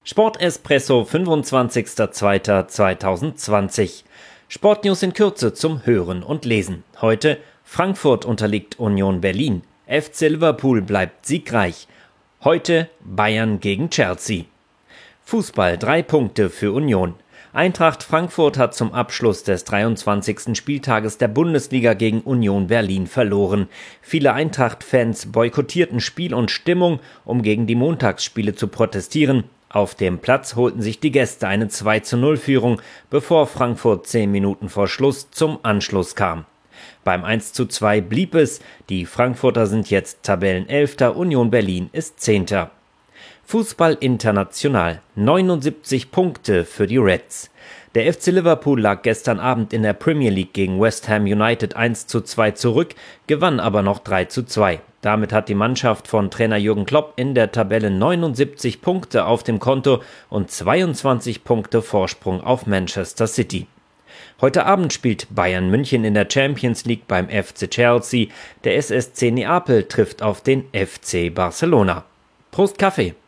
Sportespresso, 25.02.2020. Sportnews in Kürze zum Hören und Lesen. Heute: Frankfurt unterliegt Union Berlin. FC Liverpool bleibt siegreich. Heute Bayern gegen Chelsea. Fußball: 3 Punkte für Union. Eintracht Frankfurt hat zum Abschluss des 23. Spieltages der Bundesliga gegen Union Berlin verloren. Viele Eintracht-Fans boykottierten Spiel und Stimmung, um gegen die Montagsspiele zu protestieren. Auf dem Platz holten sich die Gäste eine 2:0-Führung, bevor Frankfurt 10 Minuten vor Schluss zum Anschluss kam. Beim 1:2 blieb es. Die Frankfurter sind jetzt Tabellenelfter, Union Berlin ist Zehnter. Fußball international: 79 Punkte für die Reds. Der FC Liverpool lag gestern Abend in der Premier League gegen West Ham United 1:2 zurück, gewann aber noch 3:2. Damit hat die Mannschaft von Trainer Jürgen Klopp in der Tabelle 79 Punkte auf dem Konto und 22 Punkte Vorsprung auf Manchester City. Heute Abend spielt Bayern München in der Champions League beim FC Chelsea. Der SSC Neapel trifft auf den FC Barcelona. Prost Kaffee!